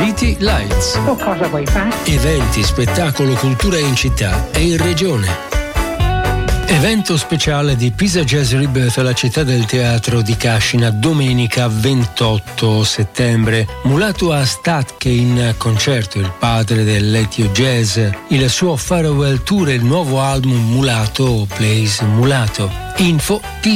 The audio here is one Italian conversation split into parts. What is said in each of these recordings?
City Lights. Cosa vuoi fare? Eventi, spettacolo, cultura in città e in regione. Evento speciale di Pisa Jazz Rebirth alla Città del Teatro di Cascina domenica 28 settembre. Mulato a Statke in concerto, il padre dell'Etio Jazz, il suo farewell tour e il nuovo album Mulato Plays Mulato. Info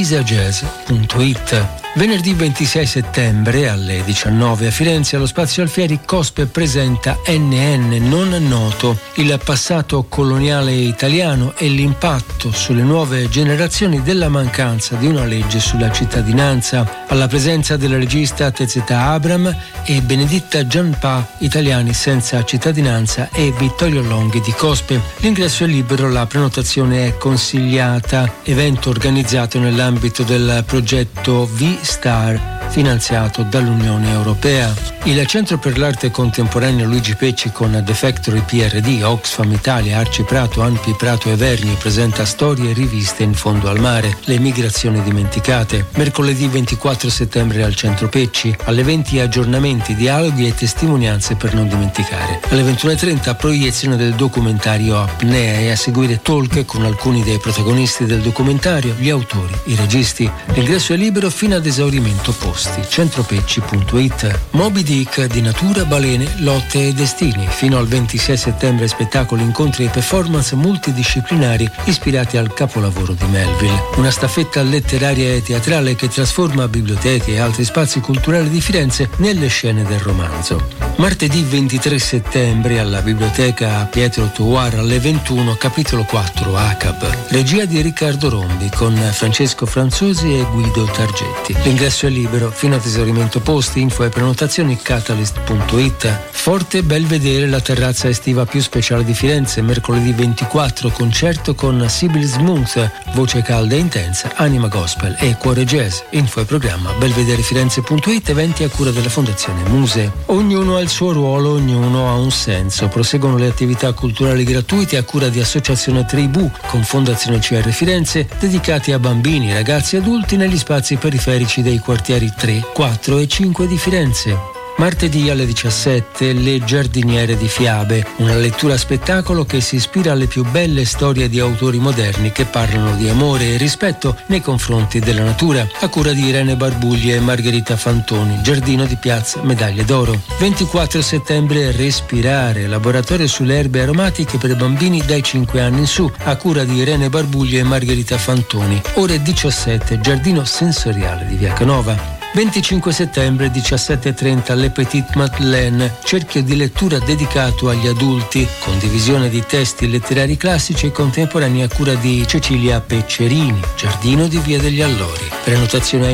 pisajazz.it. Venerdì 26 settembre alle 19 a Firenze allo Spazio Alfieri Cospe presenta NN non noto, il passato coloniale italiano e l'impatto sulle nuove generazioni della mancanza di una legge sulla cittadinanza, alla presenza della regista Tezeta Abram e Beneditta Gianpa, italiani senza cittadinanza, e Vittorio Longhi di Cospe. L'ingresso è libero, la prenotazione è consigliata. Evento organizzato nell'ambito del progetto V-Star finanziato dall'Unione Europea. Il Centro per l'Arte Contemporanea Luigi Pecci con The Factory PRD, Oxfam Italia, Arci Prato, Anpi Prato e Verni presenta storie e riviste in fondo al mare, le migrazioni dimenticate. Mercoledì 24 settembre al Centro Pecci, alle 20 aggiornamenti, dialoghi e testimonianze per non dimenticare. Alle 21.30 proiezione del documentario Apnea e a seguire talk con alcuni dei protagonisti del documentario, gli autori, i registi. L'ingresso è libero fino ad esaurimento posti. Centropecci.it. Moby Dick di natura, balene, lotte e destini. Fino al 26 settembre spettacoli, incontri e performance multidisciplinari ispirati al capolavoro di Melville. Una staffetta letteraria e teatrale che trasforma biblioteche e altri spazi culturali di Firenze nelle scene del romanzo. Martedì 23 settembre alla Biblioteca Pietro Touar alle 21, capitolo 4 ACAB. Regia di Riccardo Rombi con Francesco Franzosi e Guido Targetti. L'ingresso è libero fino ad esaurimento posti. Info e prenotazioni catalyst.it. Forte Belvedere, la terrazza estiva più speciale di Firenze. Mercoledì 24 concerto con Sibyl Smooth, voce calda e intensa, anima gospel e cuore jazz. Info e programma belvederefirenze.it. Eventi a cura della Fondazione Muse. Ognuno ha il suo ruolo, ognuno ha un senso. Proseguono le attività culturali gratuite a cura di Associazione Tribù con Fondazione CR Firenze, dedicati a bambini, ragazzi e adulti negli spazi periferici dei quartieri 3, 4 e 5 di Firenze. Martedì alle 17 Le giardiniere di Fiabe, una lettura spettacolo che si ispira alle più belle storie di autori moderni che parlano di amore e rispetto nei confronti della natura, a cura di Irene Barbugli e Margherita Fantoni, Giardino di Piazza Medaglie d'Oro. 24 settembre Respirare, laboratorio sulle erbe aromatiche per bambini dai 5 anni in su, a cura di Irene Barbugli e Margherita Fantoni. Ore 17 Giardino Sensoriale di Via Canova. 25 settembre 17.30 Le Petite Madeleine, cerchio di lettura dedicato agli adulti, condivisione di testi letterari classici e contemporanei a cura di Cecilia Peccerini, Giardino di Via degli Allori. Prenotazione a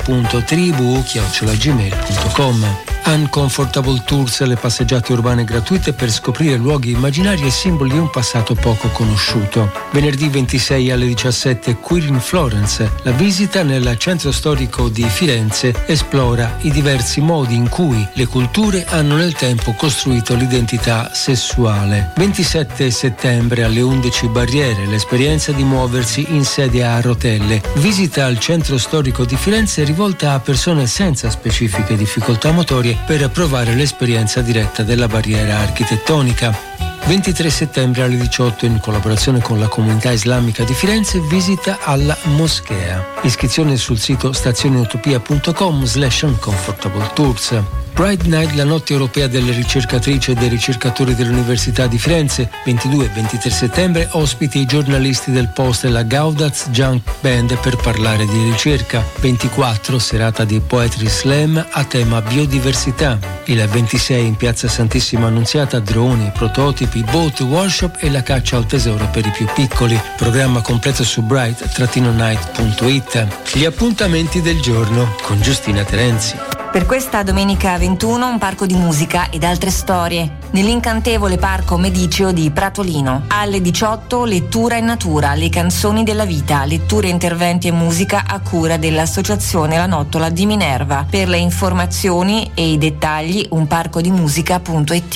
info.tribu@gmail.com. Uncomfortable Tours, le passeggiate urbane gratuite per scoprire luoghi immaginari e simboli di un passato poco conosciuto. Venerdì 26 alle 17 Queer in Florence, la visita nel centro storico di Firenze esplora i diversi modi in cui le culture hanno nel tempo costruito l'identità sessuale. 27 settembre alle 11 Barriere, l'esperienza di muoversi in sedia a rotelle, visita al centro storico di Firenze rivolta a persone senza specifiche difficoltà motorie per provare l'esperienza diretta della barriera architettonica. 23 settembre alle 18 in collaborazione con la comunità islamica di Firenze, visita alla moschea. Iscrizione sul sito stazioneutopia.com/uncomfortable tours. Pride Night, la notte europea delle ricercatrici e dei ricercatori dell'Università di Firenze. 22 e 23 settembre ospiti i giornalisti del Post e la Gaudaz Junk Band per parlare di ricerca. 24 serata di Poetry Slam a tema biodiversità. Il 26 in piazza Santissima Annunziata droni, prototipi, boat workshop e la caccia al tesoro per i più piccoli. Programma completo su bright-night.it. Gli appuntamenti del giorno con Giustina Terenzi. Per questa domenica 21 un parco di musica ed altre storie nell'incantevole Parco Mediceo di Pratolino. Alle 18 lettura in natura, le canzoni della vita, letture, interventi e musica a cura dell'associazione La Nottola di Minerva. Per le informazioni e i dettagli unparcodimusica.it.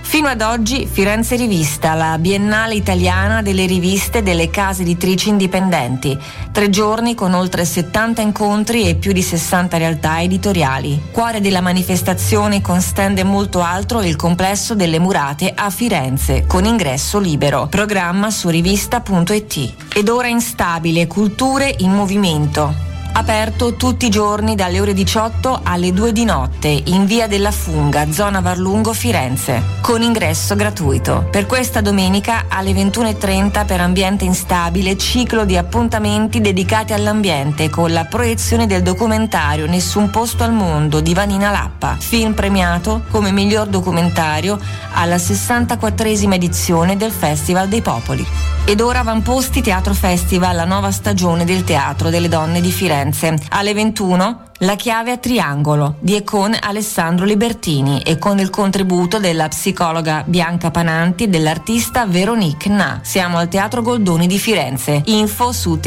Fino ad oggi Firenze Rivista, la biennale italiana delle riviste delle case editrici indipendenti. 3 giorni con oltre 70 incontri e più di 60 realtà editoriali. Cuore della manifestazione con stand e molto altro il complesso delle Murate a Firenze, con ingresso libero. Programma su rivista.it. Ed ora Instabile, culture in movimento. Aperto tutti i giorni dalle ore 18 alle 2 di notte in via della Funga, zona Varlungo, Firenze, con ingresso gratuito. Per questa domenica alle 21:30 per Ambiente Instabile, ciclo di appuntamenti dedicati all'ambiente con la proiezione del documentario Nessun posto al mondo di Vanina Lappa, film premiato come miglior documentario alla 64esima edizione del Festival dei Popoli. Ed ora Avamposti Teatro Festival, la nuova stagione del Teatro delle Donne di Firenze. Alle 21 La chiave a triangolo di e con Alessandro Libertini e con il contributo della psicologa Bianca Pananti e dell'artista Veronique Na. Siamo al Teatro Goldoni di Firenze. Info su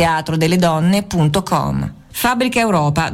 teatrodelledonne.com. Fabbrica Europa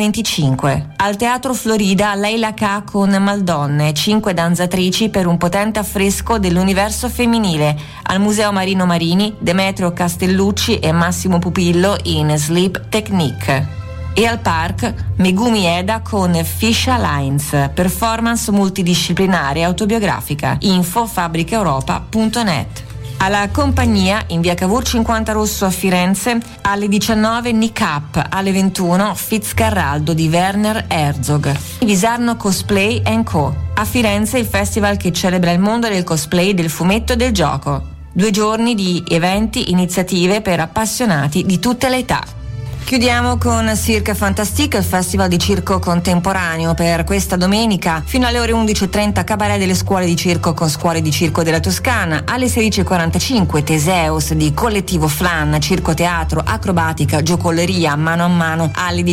2025. Al Teatro Florida Leila K con Maldonne, 5 danzatrici per un potente affresco dell'universo femminile. Al Museo Marino Marini Demetrio Castellucci e Massimo Pupillo in Sleep Technique. E al Park Megumi Eda con Fisha Lines, performance multidisciplinare autobiografica. Info fabbricaeuropa.net. Alla compagnia in via Cavour 50 Rosso a Firenze alle 19 Nick Up, alle 21 Fitzcarraldo di Werner Herzog. Visarno Cosplay & Co. A Firenze il festival che celebra il mondo del cosplay, del fumetto e del gioco. 2 giorni di eventi, iniziative per appassionati di tutte le età. Chiudiamo con Cirque Fantastique, il festival di circo contemporaneo. Per questa domenica fino alle ore 11:30 cabaret delle scuole di circo con scuole di circo della Toscana. Alle 16:45 Teseus di Collettivo Flan, circo teatro, acrobatica, giocolleria mano a mano. Alle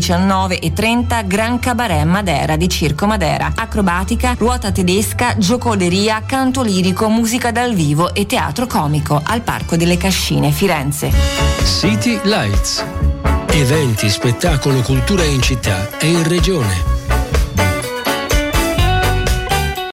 19:30 Gran Cabaret Madera di Circo Madera, acrobatica, ruota tedesca, giocolleria, canto lirico, musica dal vivo e teatro comico al Parco delle Cascine, Firenze. City Lights. Eventi, spettacolo, cultura in città e in regione.